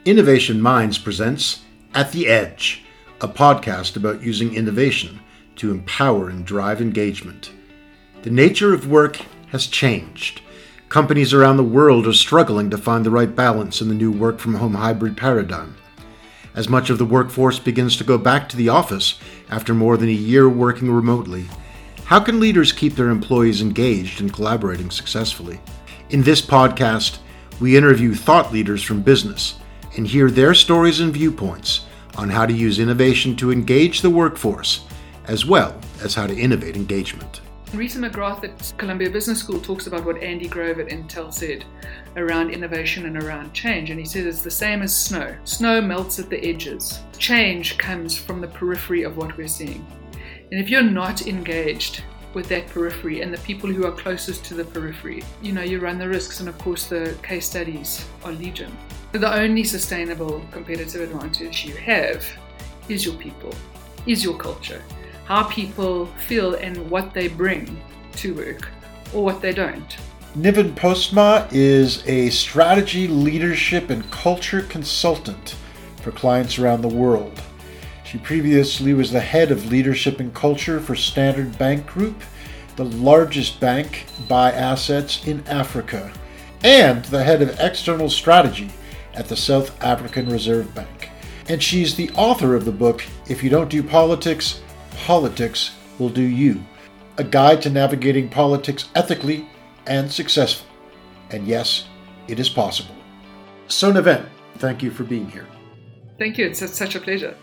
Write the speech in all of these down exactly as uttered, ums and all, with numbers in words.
Innovation Minds presents At the Edge, a podcast about using innovation to empower and drive engagement. The nature of work has changed. Companies around the world are struggling to find the right balance in the new work-from-home hybrid paradigm. As much of the workforce begins to go back to the office after more than a year working remotely, how can leaders keep their employees engaged and collaborating successfully? In this podcast, we interview thought leaders from business and hear their stories and viewpoints on how to use innovation to engage the workforce, as well as how to innovate engagement. Rita McGrath at Columbia Business School talks about what Andy Grove at Intel said around innovation and around change. And he said it's the same as snow. Snow melts at the edges. Change comes from the periphery of what we're seeing. And if you're not engaged with that periphery and the people who are closest to the periphery, you know, you run the risks. And of course, the case studies are legion. The only sustainable competitive advantage you have is your people, is your culture. How people feel and what they bring to work or what they don't. Niven Postma is a strategy, leadership, and culture consultant for clients around the world. She previously was the head of leadership and culture for Standard Bank Group, the largest bank by assets in Africa, and the head of external strategy at the South African Reserve Bank. And she's the author of the book, If You Don't Do Politics, Politics Will Do You, a guide to navigating politics ethically and successfully. And yes, it is possible. So Niven, thank you for being here. Thank you. It's such a pleasure.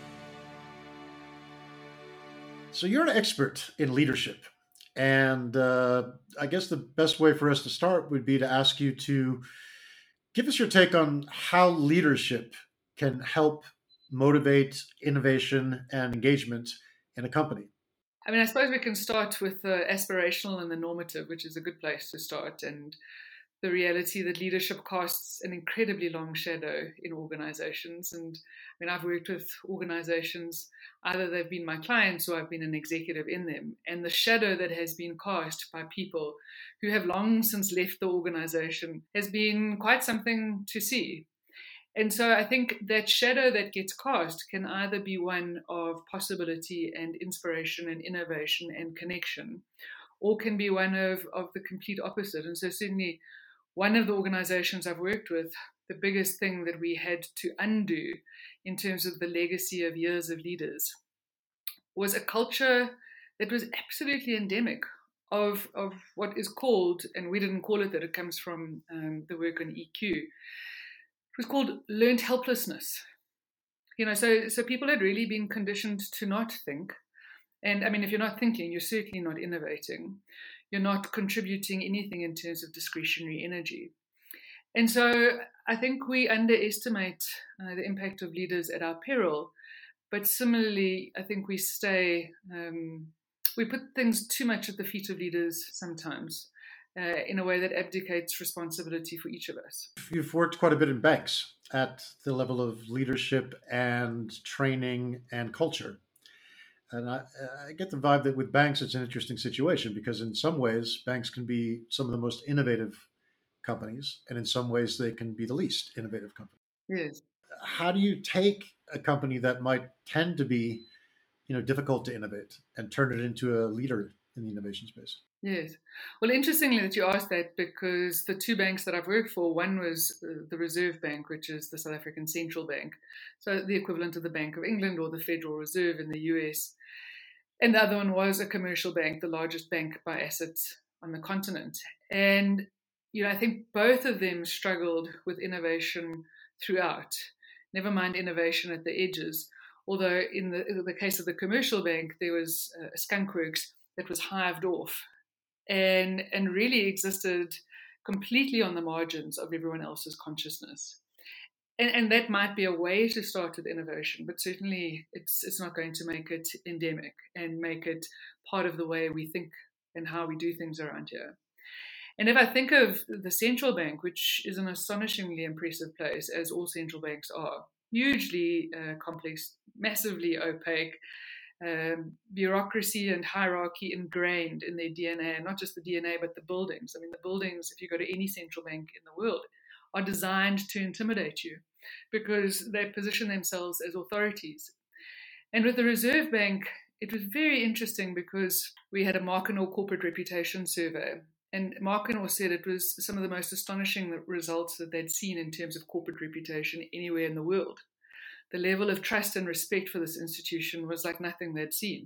So you're an expert in leadership. And uh, I guess the best way for us to start would be to ask you to give us your take on how leadership can help motivate innovation and engagement in a company. I mean, I suppose we can start with the aspirational and the normative, which is a good place to start, and the reality that leadership casts an incredibly long shadow in organizations. And I mean, I've worked with organizations, either they've been my clients or I've been an executive in them. And the shadow that has been cast by people who have long since left the organization has been quite something to see. And so I think that shadow that gets cast can either be one of possibility and inspiration and innovation and connection, or can be one of, of the complete opposite. And so certainly one of the organizations I've worked with, the biggest thing that we had to undo in terms of the legacy of years of leaders was a culture that was absolutely endemic of, of what is called, and we didn't call it that, it comes from um, the work on E Q, it was called learned helplessness. You know, so so people had really been conditioned to not think. And I mean, if you're not thinking, you're certainly not innovating. You're not contributing anything in terms of discretionary energy. And so I think we underestimate uh, the impact of leaders at our peril. But similarly, I think we stay, um, we put things too much at the feet of leaders sometimes uh, in a way that abdicates responsibility for each of us. You've worked quite a bit in banks at the level of leadership and training and culture. And I, I get the vibe that with banks, it's an interesting situation because in some ways, banks can be some of the most innovative companies, and in some ways, they can be the least innovative company. Yes. How do you take a company that might tend to be, you know, difficult to innovate and turn it into a leader in the innovation space? Yes. Well, interestingly that you asked that, because the two banks that I've worked for, one was the Reserve Bank, which is the South African Central Bank, so the equivalent of the Bank of England or the Federal Reserve in the U S. And the other one was a commercial bank, the largest bank by assets on the continent. And, you know, I think both of them struggled with innovation throughout, never mind innovation at the edges. Although in the, in the case of the commercial bank, there was a skunkworks that was hived off and, and really existed completely on the margins of everyone else's consciousness. And, and that might be a way to start with innovation, but certainly it's it's not going to make it endemic and make it part of the way we think and how we do things around here. And if I think of the central bank, which is an astonishingly impressive place, as all central banks are, hugely uh, complex, massively opaque, um, bureaucracy and hierarchy ingrained in their D N A, and not just the D N A, but the buildings. I mean, the buildings, if you go to any central bank in the world, are designed to intimidate you because they position themselves as authorities. And with the Reserve Bank, it was very interesting because we had a Markenor corporate reputation survey. And Markenor said it was some of the most astonishing results that they'd seen in terms of corporate reputation anywhere in the world. The level of trust and respect for this institution was like nothing they'd seen.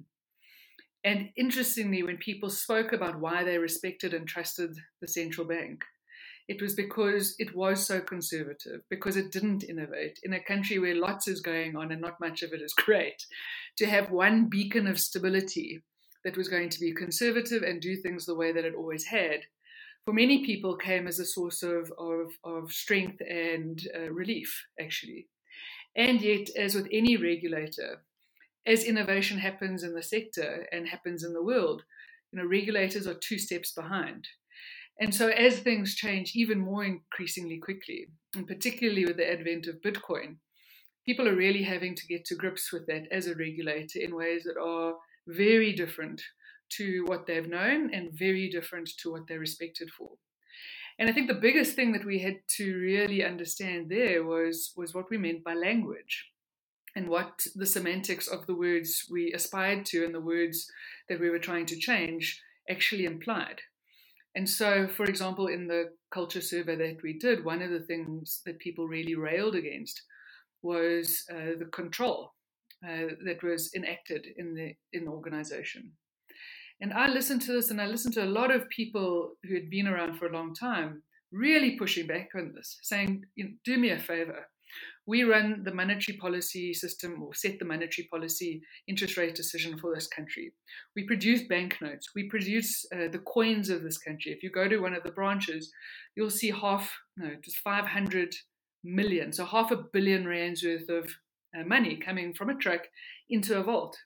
And interestingly, when people spoke about why they respected and trusted the central bank, it was because it was so conservative, because it didn't innovate. In a country where lots is going on and not much of it is great, to have one beacon of stability that was going to be conservative and do things the way that it always had, for many people came as a source of, of, of strength and uh, relief, actually. And yet, as with any regulator, as innovation happens in the sector and happens in the world, you know, regulators are two steps behind. And so as things change even more increasingly quickly, and particularly with the advent of Bitcoin, people are really having to get to grips with that as a regulator in ways that are very different to what they've known and very different to what they're respected for. And I think the biggest thing that we had to really understand there was, was what we meant by language and what the semantics of the words we aspired to and the words that we were trying to change actually implied. And so, for example, in the culture survey that we did, one of the things that people really railed against was uh, the control uh, that was enacted in the in the organization. And I listened to this, and I listened to a lot of people who had been around for a long time really pushing back on this, saying, you know, do me a favor. We run the monetary policy system or set the monetary policy interest rate decision for this country. We produce banknotes. We produce uh, the coins of this country. If you go to one of the branches, you'll see half, no, just five hundred million, so half a billion rands worth of uh, money coming from a truck into a vault.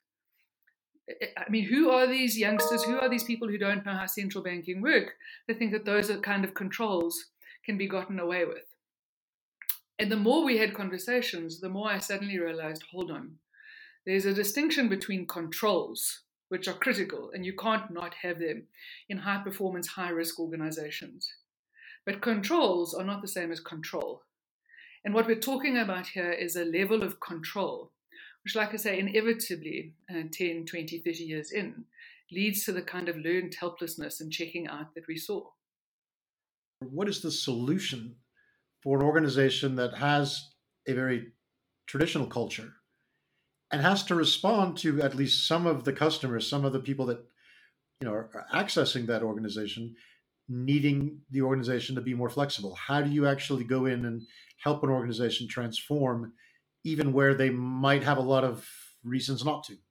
I mean, who are these youngsters? Who are these people who don't know how central banking work? They think that those are kind of controls can be gotten away with. And the more we had conversations, the more I suddenly realized, hold on, there's a distinction between controls, which are critical, and you can't not have them in high-performance, high-risk organizations. But controls are not the same as control. And what we're talking about here is a level of control, which, like I say, inevitably, uh, ten, twenty, thirty years in, leads to the kind of learned helplessness and checking out that we saw. What is the solution for an organization that has a very traditional culture and has to respond to at least some of the customers, some of the people that, you know, are accessing that organization, needing the organization to be more flexible? How do you actually go in and help an organization transform even where they might have a lot of reasons not to?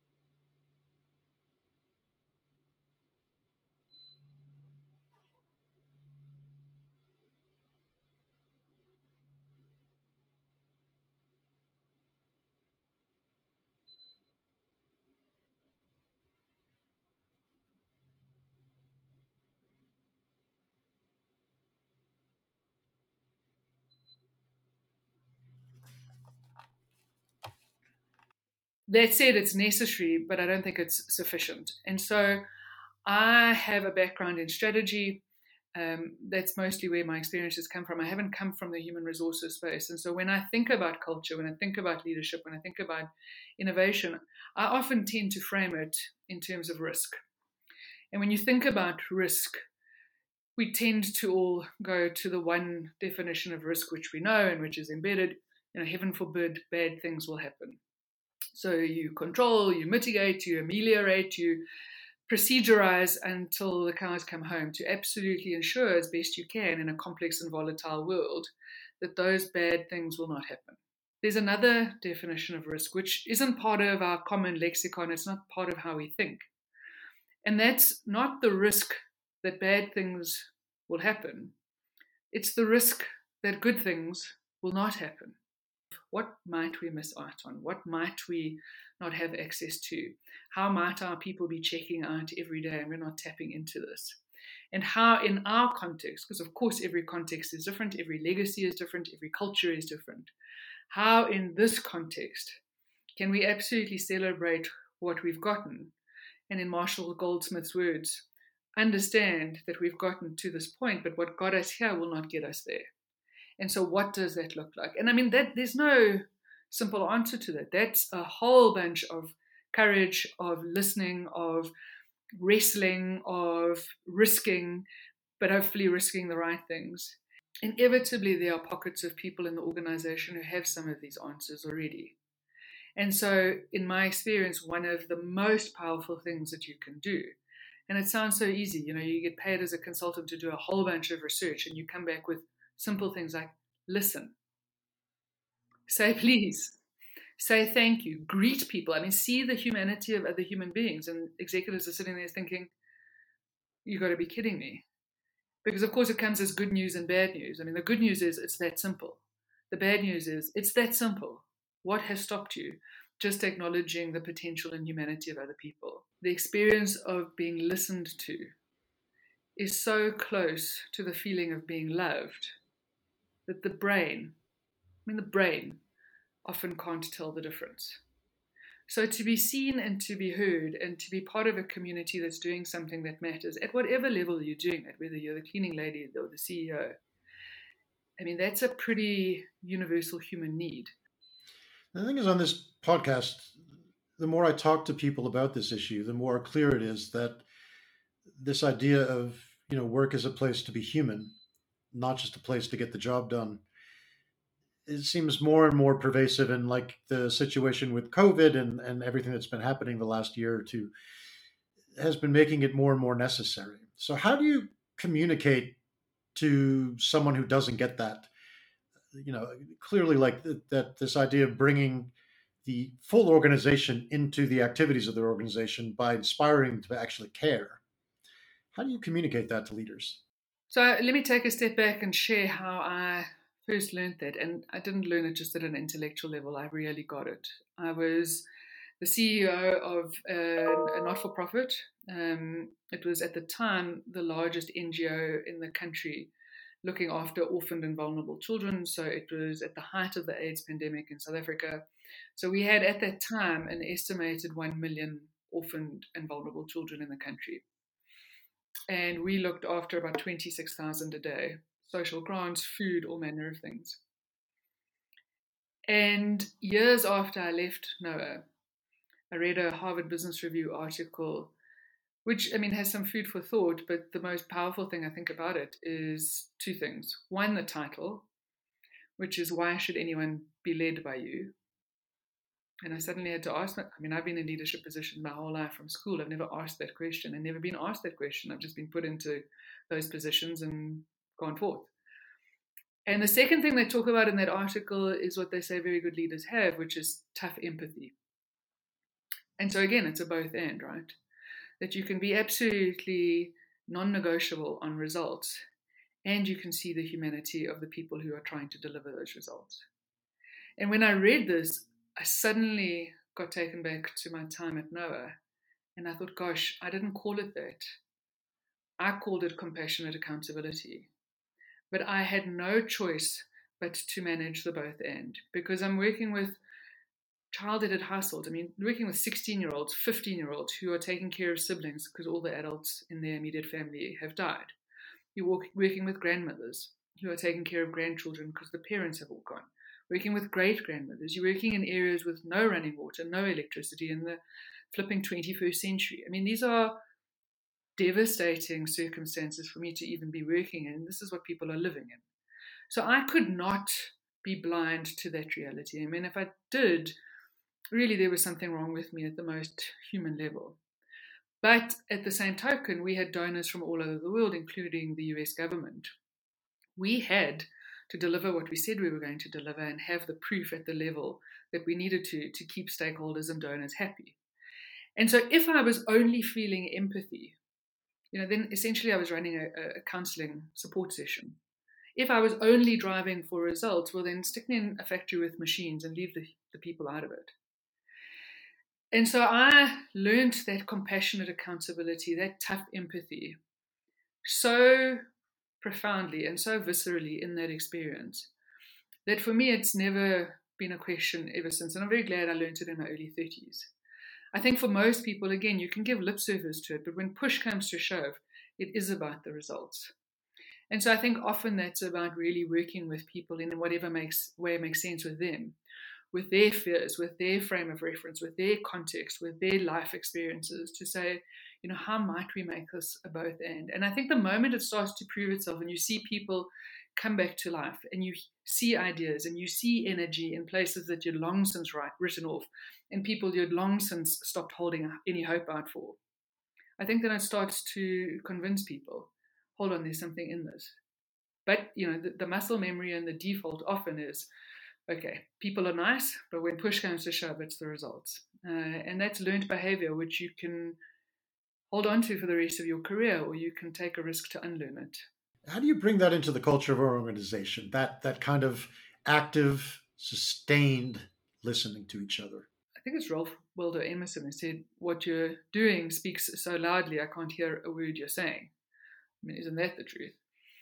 That said, it's necessary, but I don't think it's sufficient. And so I have a background in strategy. Um, that's mostly where my experiences come from. I haven't come from the human resources space. And so when I think about culture, when I think about leadership, when I think about innovation, I often tend to frame it in terms of risk. And when you think about risk, we tend to all go to the one definition of risk which we know and which is embedded. You know, heaven forbid, bad things will happen. So you control, you mitigate, you ameliorate, you procedurize until the cows come home to absolutely ensure as best you can in a complex and volatile world that those bad things will not happen. There's another definition of risk which isn't part of our common lexicon. It's not part of how we think. And that's not the risk that bad things will happen. It's the risk that good things will not happen. What might we miss out on? What might we not have access to? How might our people be checking out every day and we're not tapping into this? And how in our context, because of course every context is different, every legacy is different, every culture is different. How in this context can we absolutely celebrate what we've gotten? And in Marshall Goldsmith's words, understand that we've gotten to this point, but what got us here will not get us there. And so what does that look like? And I mean, that there's no simple answer to that. That's a whole bunch of courage, of listening, of wrestling, of risking, but hopefully risking the right things. Inevitably, there are pockets of people in the organization who have some of these answers already. And so, in my experience, one of the most powerful things that you can do, and it sounds so easy, you know, you get paid as a consultant to do a whole bunch of research and you come back with simple things like listen, say please, say thank you, greet people. I mean, see the humanity of other human beings. And executives are sitting there thinking, you got to be kidding me. Because, of course, it comes as good news and bad news. I mean, the good news is it's that simple. The bad news is it's that simple. What has stopped you? Just acknowledging the potential and humanity of other people. The experience of being listened to is so close to the feeling of being loved that the brain, I mean, the brain often can't tell the difference. So to be seen and to be heard and to be part of a community that's doing something that matters at whatever level you're doing it, whether you're the cleaning lady or the C E O, I mean, that's a pretty universal human need. The thing is, on this podcast, the more I talk to people about this issue, the more clear it is that this idea of, you know, work as a place to be human, not just a place to get the job done, it seems more and more pervasive. And like the situation with COVID and, and everything that's been happening the last year or two has been making it more and more necessary. So how do you communicate to someone who doesn't get that? You know, clearly like th- that this idea of bringing the full organization into the activities of their organization by inspiring them to actually care. How do you communicate that to leaders? So let me take a step back and share how I first learned that. And I didn't learn it just at an intellectual level. I really got it. I was the C E O of a, a not-for-profit. Um, it was at the time the largest N G O in the country looking after orphaned and vulnerable children. So it was at the height of the AIDS pandemic in South Africa. So we had at that time an estimated one million orphaned and vulnerable children in the country. And we looked after about twenty-six thousand a day, social grants, food, all manner of things. And years after I left NOAA, I read a Harvard Business Review article, which, I mean, has some food for thought, but the most powerful thing I think about it is two things. One, the title, which is why should anyone be led by you? And I suddenly had to ask, I mean, I've been in leadership positions my whole life from school. I've never asked that question and never been asked that question. I've just been put into those positions and gone forth. And the second thing they talk about in that article is what they say very good leaders have, which is tough empathy. And so again, it's a both and, right? That you can be absolutely non-negotiable on results and you can see the humanity of the people who are trying to deliver those results. And when I read this, I suddenly got taken back to my time at NOAA and I thought, gosh, I didn't call it that. I called it compassionate accountability. But I had no choice but to manage the both and, because I'm working with child-headed households. I mean, working with sixteen-year-olds, fifteen-year-olds who are taking care of siblings because all the adults in their immediate family have died. You're working with grandmothers who are taking care of grandchildren because the parents have all gone. Working with great-grandmothers. You're working in areas with no running water, no electricity in the flipping twenty-first century. I mean, these are devastating circumstances for me to even be working in. This is what people are living in. So I could not be blind to that reality. I mean, if I did, really there was something wrong with me at the most human level. But at the same token, we had donors from all over the world, including the U S government. We had to deliver what we said we were going to deliver and have the proof at the level that we needed to to keep stakeholders and donors happy. And so if I was only feeling empathy, you know, then essentially I was running a, a counseling support session. If I was only driving for results, well then stick me in a factory with machines and leave the, the people out of it. And so I learned that compassionate accountability, that tough empathy, so profoundly and so viscerally in that experience, that for me it's never been a question ever since. And I'm very glad I learned it in my early thirties. I think for most people, again, you can give lip service to it, but when push comes to shove, it is about the results. And so I think often that's about really working with people in whatever makes way makes sense with them, with their fears, with their frame of reference, with their context, with their life experiences, to say, you know, how might we make this a both and? And I think the moment it starts to prove itself and you see people come back to life and you see ideas and you see energy in places that you'd long since write, written off and people you'd long since stopped holding any hope out for, I think then it starts to convince people, hold on, there's something in this. But, you know, the, the muscle memory and the default often is, okay, people are nice, but when push comes to shove, it's the results. Uh, and that's learned behavior, which you can hold on to for the rest of your career, or you can take a risk to unlearn it. How do you bring that into the culture of our organization, that that kind of active, sustained listening to each other? I think it's Ralph Waldo Emerson who said, what you're doing speaks so loudly, I can't hear a word you're saying. I mean, isn't that the truth?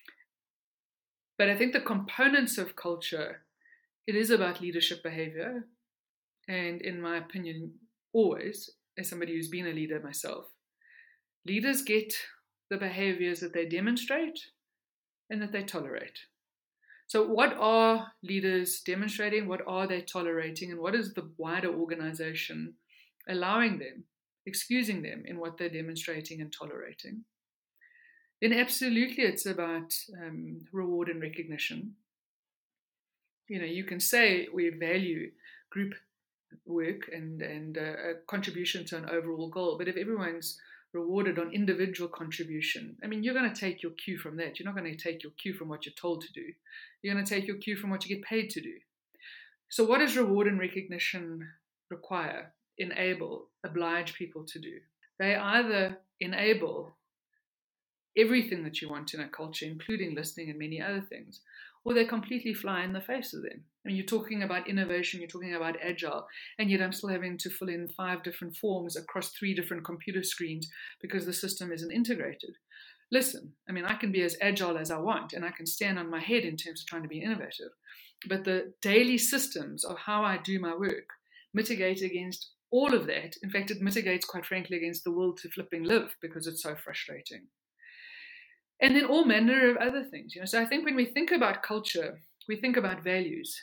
But I think the components of culture, it is about leadership behavior. And in my opinion, always, as somebody who's been a leader myself, leaders get the behaviors that they demonstrate and that they tolerate. So what are leaders demonstrating? What are they tolerating? And what is the wider organization allowing them, excusing them in what they're demonstrating and tolerating? Then absolutely it's about um, reward and recognition. You know, you can say we value group work and, and uh, a contribution to an overall goal, but if everyone's rewarded on individual contribution, I mean, you're going to take your cue from that. You're not going to take your cue from what you're told to do. You're going to take your cue from what you get paid to do. So what does reward and recognition require, enable, oblige people to do? They either enable everything that you want in a culture, including listening and many other things, or they completely fly in the face of them. I mean, you're talking about innovation, you're talking about agile, and yet I'm still having to fill in five different forms across three different computer screens because the system isn't integrated. Listen, I mean, I can be as agile as I want, and I can stand on my head in terms of trying to be innovative, but the daily systems of how I do my work mitigate against all of that. In fact, it mitigates, quite frankly, against the will to flipping live because it's so frustrating. And then all manner of other things. You know, so I think when we think about culture, we think about values.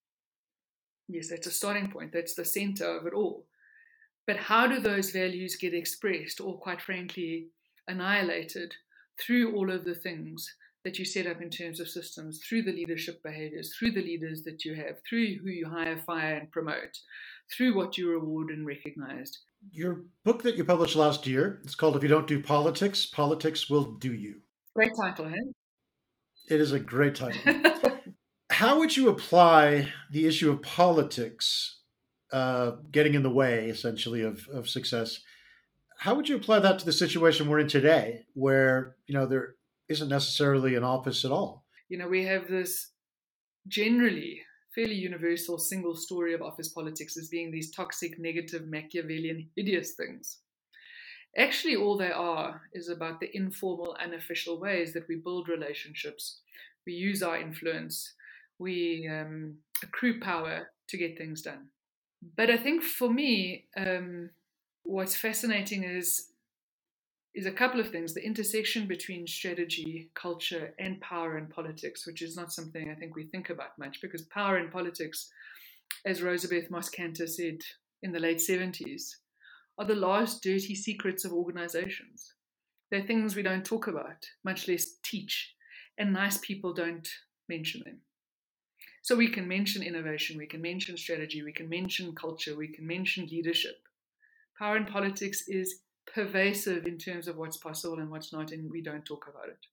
Yes, that's a starting point. That's the center of it all. But how do those values get expressed or, quite frankly, annihilated through all of the things that you set up in terms of systems, through the leadership behaviors, through the leaders that you have, through who you hire, fire, and promote, through what you reward and recognize? Your book that you published last year, it's called If You Don't Do Politics, Politics Will Do You. Great title, huh? It is a great title. How would you apply the issue of politics uh, getting in the way, essentially, of, of success? How would you apply that to the situation we're in today, where, you know, there isn't necessarily an office at all? You know, we have this generally fairly universal single story of office politics as being these toxic, negative, Machiavellian, hideous things. Actually, all they are is about the informal, unofficial ways that we build relationships. We use our influence. We um, accrue power to get things done. But I think for me, um, what's fascinating is, is a couple of things. The intersection between strategy, culture, and power in politics, which is not something I think we think about much, because power in politics, as Rosabeth Moss-Kanter said in the late seventies, are the last dirty secrets of organizations. They're things we don't talk about, much less teach, and nice people don't mention them. So we can mention innovation, we can mention strategy, we can mention culture, we can mention leadership. Power in politics is pervasive in terms of what's possible and what's not, and we don't talk about it.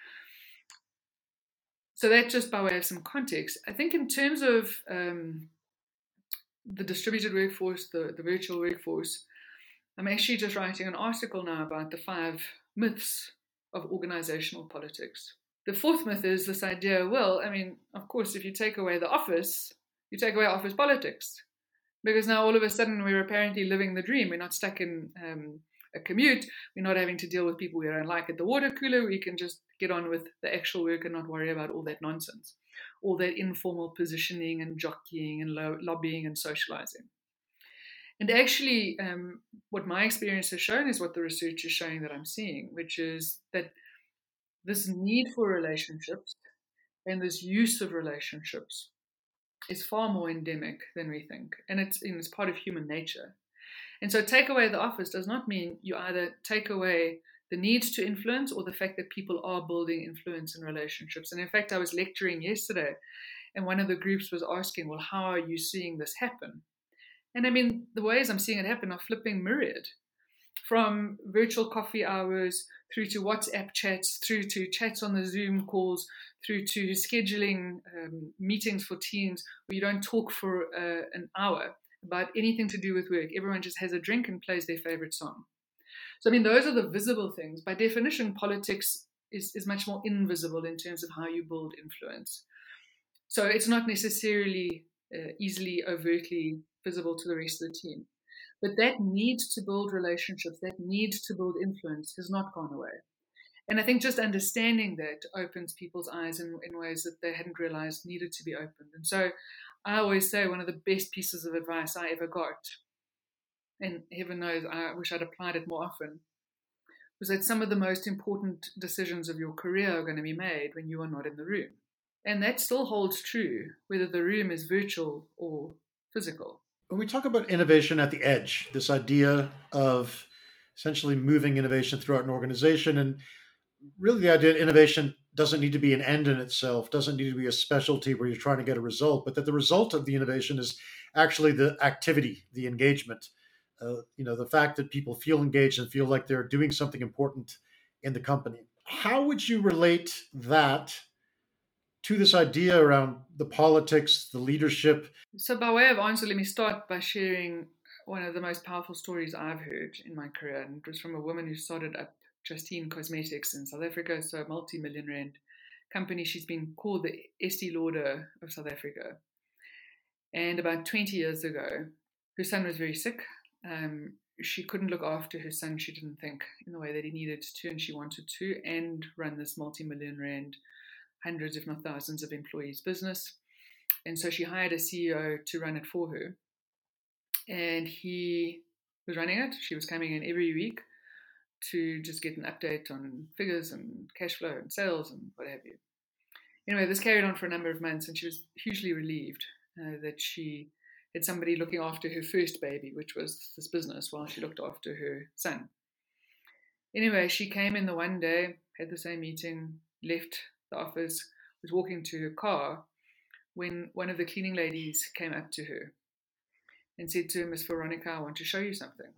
So that's just by way of some context. I think in terms of um, the distributed workforce, the, the virtual workforce, I'm actually just writing an article now about the five myths of organizational politics. The fourth myth is this idea, well, I mean, of course, if you take away the office, you take away office politics. Because now all of a sudden we're apparently living the dream. We're not stuck in um, a commute. We're not having to deal with people we don't like at the water cooler. We can just get on with the actual work and not worry about all that nonsense, all that informal positioning and jockeying and lo- lobbying and socializing. And actually, um, what my experience has shown is what the research is showing that I'm seeing, which is that this need for relationships and this use of relationships is far more endemic than we think. And it's, and it's part of human nature. And so take away the office does not mean you either take away the need to influence or the fact that people are building influence in relationships. And in fact, I was lecturing yesterday, and one of the groups was asking, well, how are you seeing this happen? And I mean, the ways I'm seeing it happen are flipping myriad. From virtual coffee hours, through to WhatsApp chats, through to chats on the Zoom calls, through to scheduling um, meetings for teams where you don't talk for uh, an hour about anything to do with work. Everyone just has a drink and plays their favorite song. So, I mean, those are the visible things. By definition, politics is, is much more invisible in terms of how you build influence. So it's not necessarily uh, easily, overtly visible to the rest of the team. But that need to build relationships, that need to build influence has not gone away. And I think just understanding that opens people's eyes in, in ways that they hadn't realized needed to be opened. And so I always say one of the best pieces of advice I ever got, and heaven knows I wish I'd applied it more often, was that some of the most important decisions of your career are going to be made when you are not in the room. And that still holds true, whether the room is virtual or physical. When we talk about innovation at the edge, this idea of essentially moving innovation throughout an organization, and really the idea that innovation doesn't need to be an end in itself, doesn't need to be a specialty where you're trying to get a result, but that the result of the innovation is actually the activity, the engagement, uh, you know, the fact that people feel engaged and feel like they're doing something important in the company. How would you relate that to this idea around the politics, the leadership? So by way of answer, let me start by sharing one of the most powerful stories I've heard in my career. And it was from a woman who started up Justine Cosmetics in South Africa, so a multi-million rand company. She's been called the Estee Lauder of South Africa. And about twenty years ago, her son was very sick. Um, she couldn't look after her son, she didn't think, in the way that he needed to, and she wanted to, and run this multi-million rand, hundreds if not thousands of employees business. And so she hired a C E O to run it for her. And he was running it. She was coming in every week to just get an update on figures and cash flow and sales and what have you. Anyway, this carried on for a number of months, and she was hugely relieved uh, that she had somebody looking after her first baby, which was this business, while she looked after her son. Anyway, she came in the one day, had the same meeting, left the office, was walking to her car when one of the cleaning ladies came up to her and said to her, Miss Veronica, I want to show you something.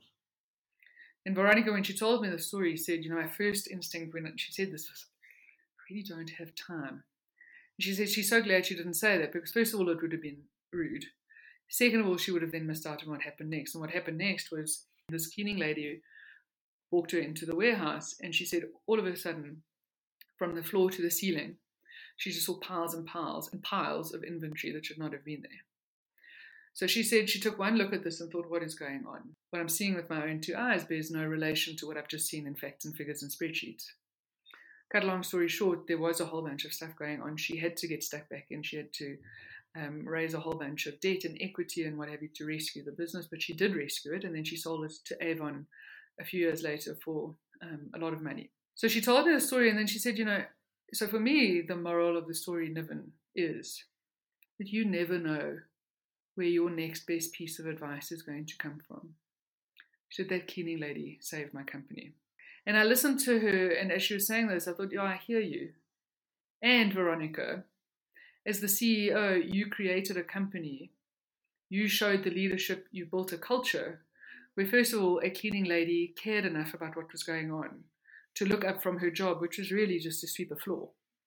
And Veronica, when she told me the story, said, you know, my first instinct when she said this was, I really don't have time. And she said she's so glad she didn't say that, because first of all, it would have been rude. Second of all, she would have then missed out on what happened next. And what happened next was this cleaning lady walked her into the warehouse, and she said all of a sudden, from the floor to the ceiling, she just saw piles and piles and piles of inventory that should not have been there. So she said she took one look at this and thought, what is going on? What I'm seeing with my own two eyes bears no relation to what I've just seen in facts and figures and spreadsheets. Cut a long story short, there was a whole bunch of stuff going on. She had to get stuck back in. She had to um, raise a whole bunch of debt and equity and what have you to rescue the business, but she did rescue it, and then she sold it to Avon a few years later for um, a lot of money. So she told me the story, and then she said, you know, so for me, the moral of the story, Niven, is that you never know where your next best piece of advice is going to come from. She said, that cleaning lady saved my company. And I listened to her, and as she was saying this, I thought, yeah, I hear you. And Veronica, as the C E O, you created a company. You showed the leadership, you built a culture where, first of all, a cleaning lady cared enough about what was going on to look up from her job, which was really just to sweep a floor.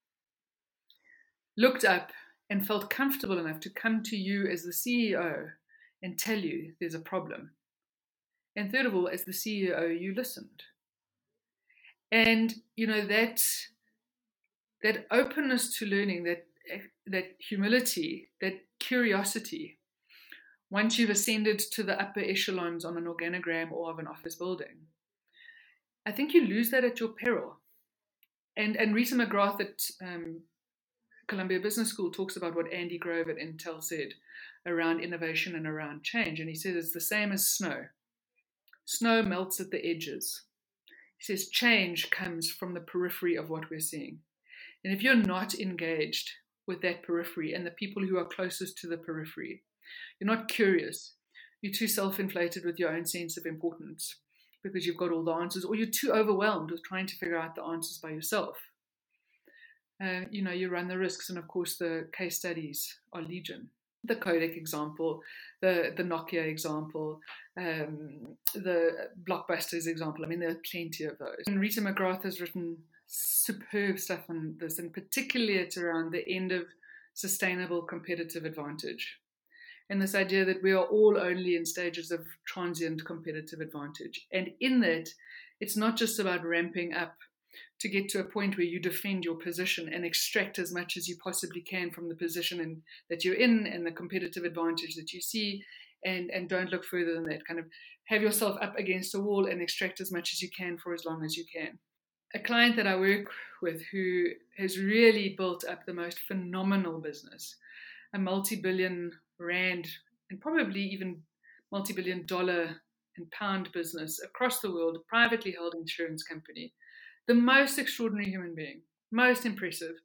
Looked up and felt comfortable enough to come to you as the C E O and tell you there's a problem. And third of all, as the C E O, you listened. And, you know, that, that openness to learning, that, that humility, that curiosity, once you've ascended to the upper echelons on an organogram or of an office building, I think you lose that at your peril. And and Rita McGrath at um, Columbia Business School talks about what Andy Grove at Intel said around innovation and around change. And he says it's the same as snow. Snow melts at the edges. He says change comes from the periphery of what we're seeing. And if you're not engaged with that periphery and the people who are closest to the periphery, you're not curious, you're too self-inflated with your own sense of importance because you've got all the answers, or you're too overwhelmed with trying to figure out the answers by yourself, uh, you know, you run the risks. And of course, the case studies are legion. The Kodak example, the, the Nokia example, um, the Blockbusters example. I mean, there are plenty of those. And Rita McGrath has written superb stuff on this, and particularly it's around the end of sustainable competitive advantage. And this idea that we are all only in stages of transient competitive advantage. And in that, it's not just about ramping up to get to a point where you defend your position and extract as much as you possibly can from the position in, that you're in and the competitive advantage that you see, and, and don't look further than that. Kind of have yourself up against a wall and extract as much as you can for as long as you can. A client that I work with who has really built up the most phenomenal business, a multi-billion rand and probably even multi-billion dollar and pound business across the world, a privately held insurance company, the most extraordinary human being, most impressive.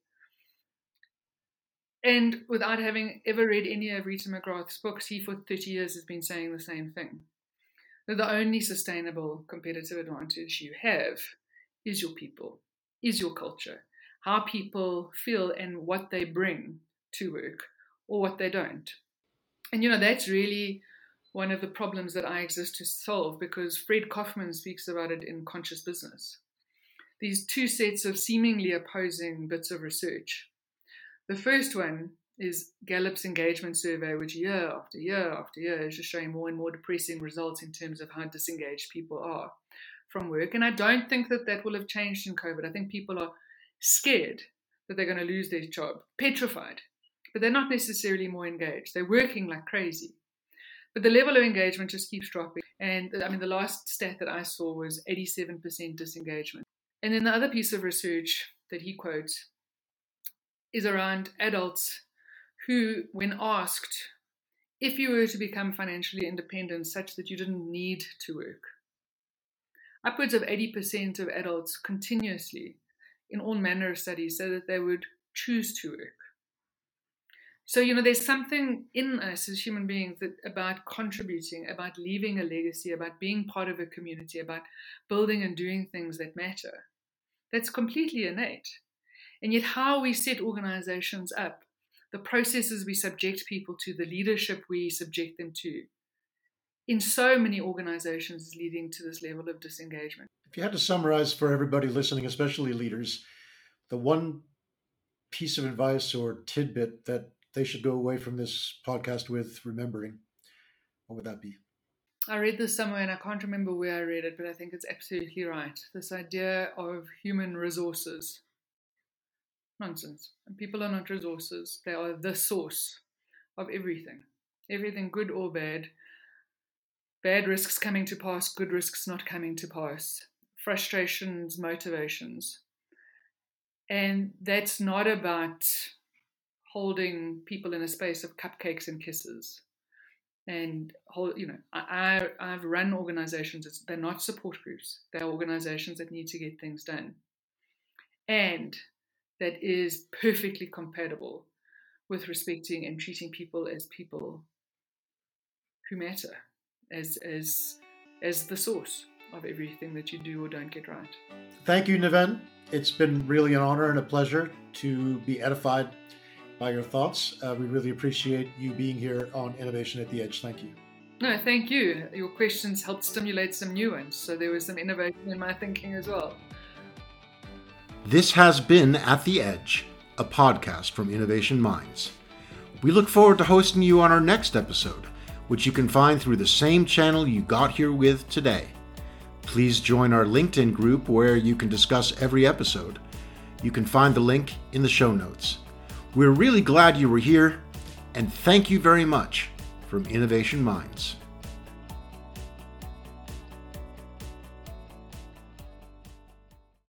And without having ever read any of Rita McGrath's books, he for thirty years has been saying the same thing. That the only sustainable competitive advantage you have is your people, is your culture, how people feel and what they bring to work or what they don't. And, you know, that's really one of the problems that I exist to solve, because Fred Kaufman speaks about it in Conscious Business. These two sets of seemingly opposing bits of research. The first one is Gallup's engagement survey, which year after year after year is just showing more and more depressing results in terms of how disengaged people are from work. And I don't think that that will have changed in COVID. I think people are scared that they're going to lose their job, petrified, but they're not necessarily more engaged. They're working like crazy. But the level of engagement just keeps dropping. And I mean, the last stat that I saw was eighty-seven percent disengagement. And then the other piece of research that he quotes is around adults who, when asked if you were to become financially independent such that you didn't need to work, upwards of eighty percent of adults continuously in all manner of studies said that they would choose to work. So, you know, there's something in us as human beings that about contributing, about leaving a legacy, about being part of a community, about building and doing things that matter. That's completely innate. And yet how we set organizations up, the processes we subject people to, the leadership we subject them to, in so many organizations is leading to this level of disengagement. If you had to summarize for everybody listening, especially leaders, the one piece of advice or tidbit that they should go away from this podcast with remembering, what would that be? I read this somewhere and I can't remember where I read it, but I think it's absolutely right. This idea of human resources. Nonsense. And people are not resources. They are the source of everything. Everything, good or bad. Bad risks coming to pass, good risks not coming to pass. Frustrations, motivations. And that's not about holding people in a space of cupcakes and kisses. And, hold, you know, I, I, I've run organizations. It's, they're not support groups. They're organizations that need to get things done. And that is perfectly compatible with respecting and treating people as people who matter, as, as, as the source of everything that you do or don't get right. Thank you, Neven. It's been really an honor and a pleasure to be edified by your thoughts. Uh, we really appreciate you being here on Innovation at the Edge. Thank you. No, thank you. Your questions helped stimulate some new ones, so there was some innovation in my thinking as well. This has been At the Edge, a podcast from Innovation Minds. We look forward to hosting you on our next episode, which you can find through the same channel you got here with today. Please join our LinkedIn group where you can discuss every episode. You can find the link in the show notes. We're really glad you were here, and thank you very much from Innovation Minds.